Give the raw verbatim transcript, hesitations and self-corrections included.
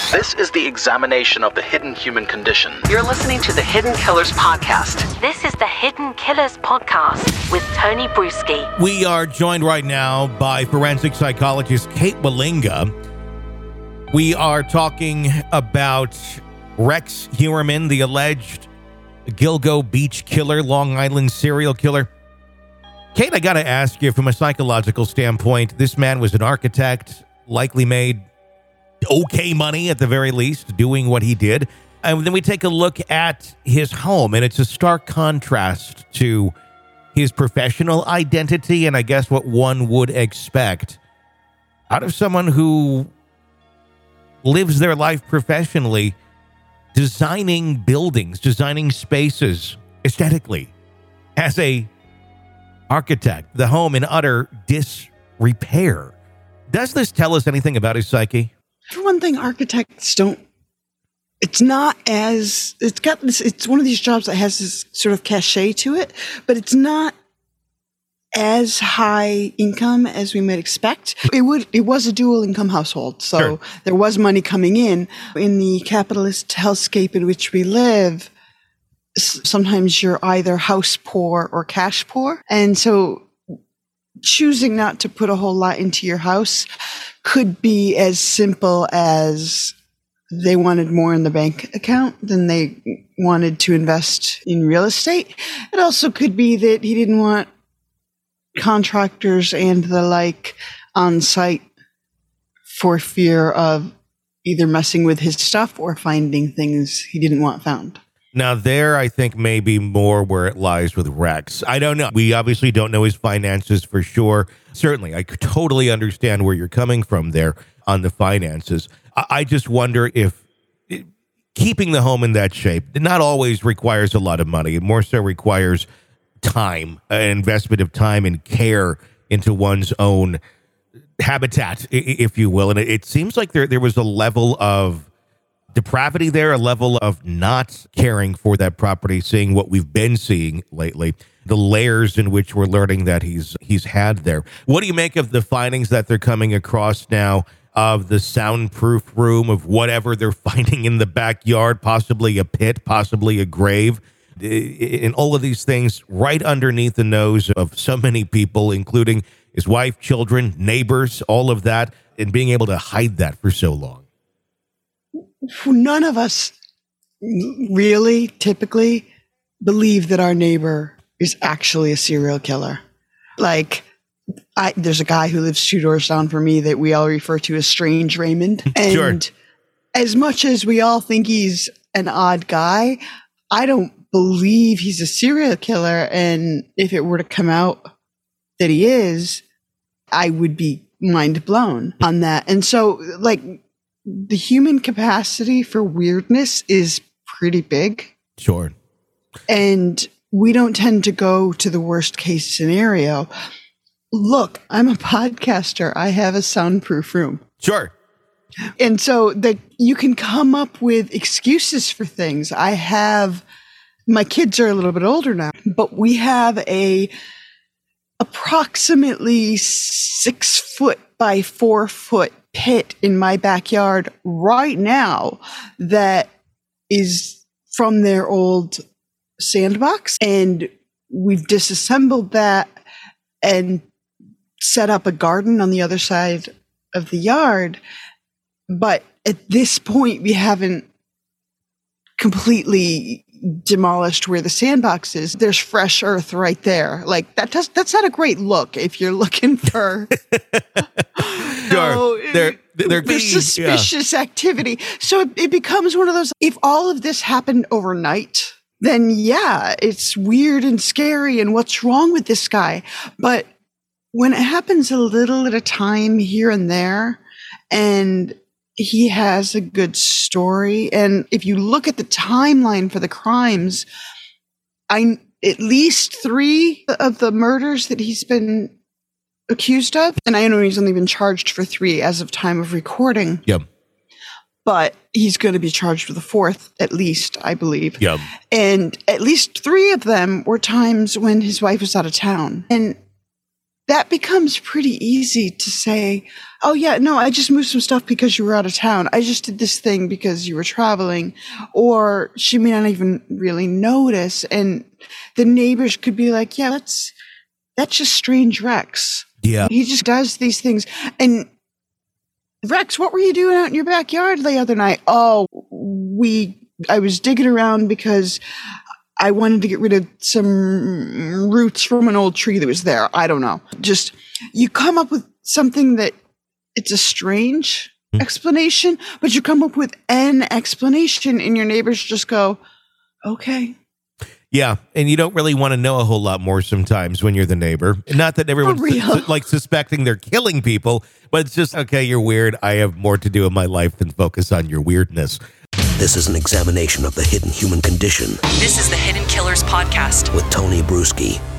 This is the examination of the hidden human condition. You're listening to the Hidden Killers Podcast. This is the Hidden Killers Podcast with Tony Bruschi. We are joined right now by forensic psychologist Kate Wallinga. We are talking about Rex Heuermann, the alleged Gilgo Beach killer, Long Island serial killer. Kate, I got to ask you, from a psychological standpoint, this man was an architect, likely made okay money at the very least, doing what he did. And then we take a look at his home, and it's a stark contrast to his professional identity and I guess what one would expect out of someone who lives their life professionally, designing buildings, designing spaces aesthetically as a architect, the home in utter disrepair. Does this tell us anything about his psyche? For one thing, architects don't, it's not as, it's got this, it's one of these jobs that has this sort of cachet to it, but it's not as high income as we might expect. It would, it was a dual income household. So sure. There was money coming in. In the capitalist hellscape in which we live, sometimes you're either house poor or cash poor. And so choosing not to put a whole lot into your house could be as simple as they wanted more in the bank account than they wanted to invest in real estate. It also could be that he didn't want contractors and the like on site for fear of either messing with his stuff or finding things he didn't want found. Now, there, I think, may be more where it lies with Rex. I don't know. We obviously don't know his finances for sure. Certainly, I could totally understand where you're coming from there on the finances. I, I just wonder if it, keeping the home in that shape not always requires a lot of money. It more so requires time, an investment of time and care into one's own habitat, if you will. And it, it seems like there there was a level of depravity there, a level of not caring for that property, seeing what we've been seeing lately, the layers in which we're learning that he's he's had there. What do you make of the findings that they're coming across now of the soundproof room, of whatever they're finding in the backyard, possibly a pit, possibly a grave, and all of these things right underneath the nose of so many people, including his wife, children, neighbors, all of that, and being able to hide that for so long? None of us really typically believe that our neighbor is actually a serial killer. Like, I, there's a guy who lives two doors down from me that we all refer to as Strange Raymond. And sure. As much as we all think he's an odd guy, I don't believe he's a serial killer. And if it were to come out that he is, I would be mind blown on that. And so, like, the human capacity for weirdness is pretty big. Sure. And we don't tend to go to the worst case scenario. Look, I'm a podcaster. I have a soundproof room. Sure. And so that you can come up with excuses for things. I have, my kids are a little bit older now, but we have a approximately six foot by four foot pit in my backyard right now that is from their old sandbox. And we've disassembled that and set up a garden on the other side of the yard. But at this point, we haven't completely demolished where the sandbox is. There's fresh earth right there. Like that does, that's not a great look if you're looking for no, they're, they're there's suspicious yeah. activity. So it, it becomes one of those, if all of this happened overnight, then yeah, it's weird and scary and what's wrong with this guy? But when it happens a little at a time here and there, and he has a good story. And if you look at the timeline for the crimes, I at least three of the murders that he's been accused of, and I know he's only been charged for three as of time of recording. Yep. But he's going to be charged with a fourth, at least, I believe. Yep. And at least three of them were times when his wife was out of town. And that becomes pretty easy to say, oh, yeah, no, I just moved some stuff because you were out of town. I just did this thing because you were traveling. Or she may not even really notice. And the neighbors could be like, yeah, that's, that's just strange Rex. Yeah. He just does these things. And Rex, what were you doing out in your backyard the other night? Oh, we, I was digging around because I wanted to get rid of some roots from an old tree that was there. I don't know. Just, you come up with something that it's a strange mm-hmm. explanation, but you come up with an explanation and your neighbors just go, okay. Yeah, and you don't really want to know a whole lot more sometimes when you're the neighbor. Not that everyone's su- like suspecting they're killing people, but it's just, okay, you're weird. I have more to do in my life than focus on your weirdness. This is an examination of the hidden human condition. This is the Hidden Killers Podcast with Tony Brueski.